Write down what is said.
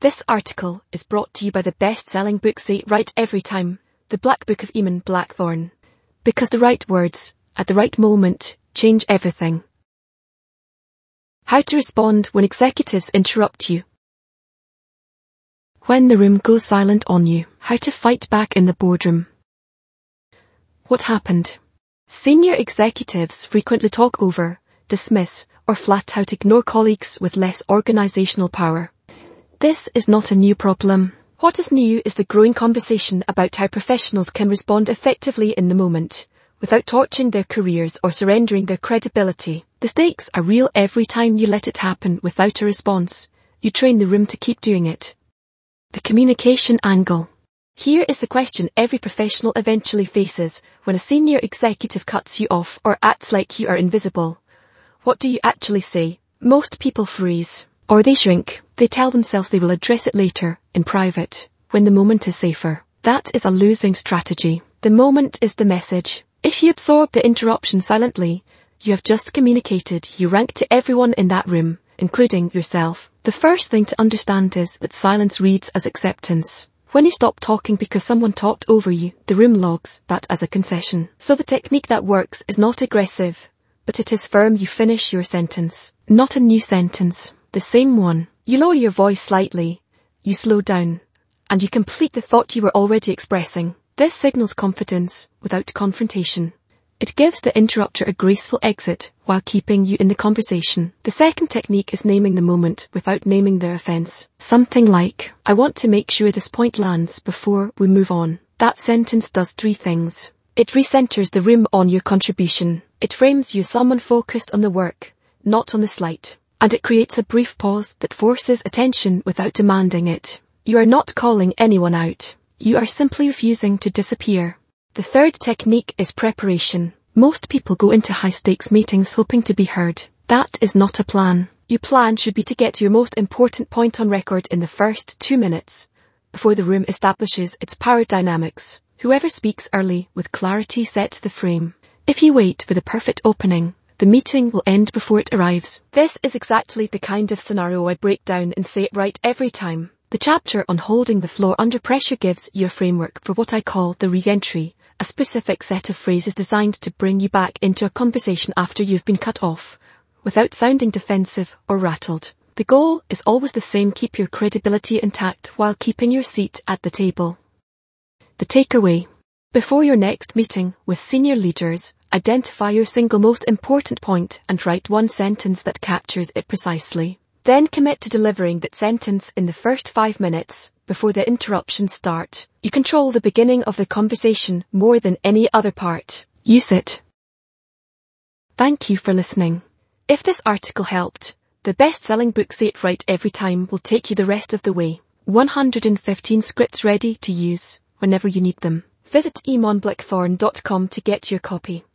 This article is brought to you by the best-selling book Say It Right Every Time, The Black Book of Eamon Blackthorne. Because the right words, at the right moment, change everything. How to respond when executives interrupt you. When the room goes silent on you, how to fight back in the boardroom. What happened? Senior executives frequently talk over, dismiss, or flat out ignore colleagues with less organizational power. This is not a new problem. What is new is the growing conversation about how professionals can respond effectively in the moment, without torching their careers or surrendering their credibility. The stakes are real every time you let it happen without a response. You train the room to keep doing it. The communication angle. Here is the question every professional eventually faces when a senior executive cuts you off or acts like you are invisible. What do you actually say? Most people freeze. Or they shrink. They tell themselves they will address it later, in private, when the moment is safer. That is a losing strategy. The moment is the message. If you absorb the interruption silently, you have just communicated you rank to everyone in that room, including yourself. The first thing to understand is that silence reads as acceptance. When you stop talking because someone talked over you, the room logs that as a concession. So the technique that works is not aggressive, but it is firm. You finish your sentence, not a new sentence. The same one. You lower your voice slightly, you slow down, and you complete the thought you were already expressing. This signals confidence without confrontation. It gives the interrupter a graceful exit while keeping you in the conversation. The second technique is naming the moment without naming the offense. Something like, I want to make sure this point lands before we move on. That sentence does three things. It recenters the room on your contribution. It frames you as someone focused on the work, not on the slight. And it creates a brief pause that forces attention without demanding it. You are not calling anyone out. You are simply refusing to disappear. The third technique is preparation. Most people go into high-stakes meetings hoping to be heard. That is not a plan. Your plan should be to get your most important point on record in the first 2 minutes, before the room establishes its power dynamics. Whoever speaks early with clarity sets the frame. If you wait for the perfect opening, the meeting will end before it arrives. This is exactly the kind of scenario I break down and Say It Right Every Time. The chapter on holding the floor under pressure gives you a framework for what I call the re-entry, a specific set of phrases designed to bring you back into a conversation after you've been cut off, without sounding defensive or rattled. The goal is always the same: keep your credibility intact while keeping your seat at the table. The takeaway. Before your next meeting with senior leaders, identify your single most important point and write one sentence that captures it precisely. Then commit to delivering that sentence in the first 5 minutes, before the interruptions start. You control the beginning of the conversation more than any other part. Use it. Thank you for listening. If this article helped, the best-selling book Say It Right Every Time will take you the rest of the way. 115 scripts ready to use whenever you need them. Visit eamonblackthorne.com to get your copy.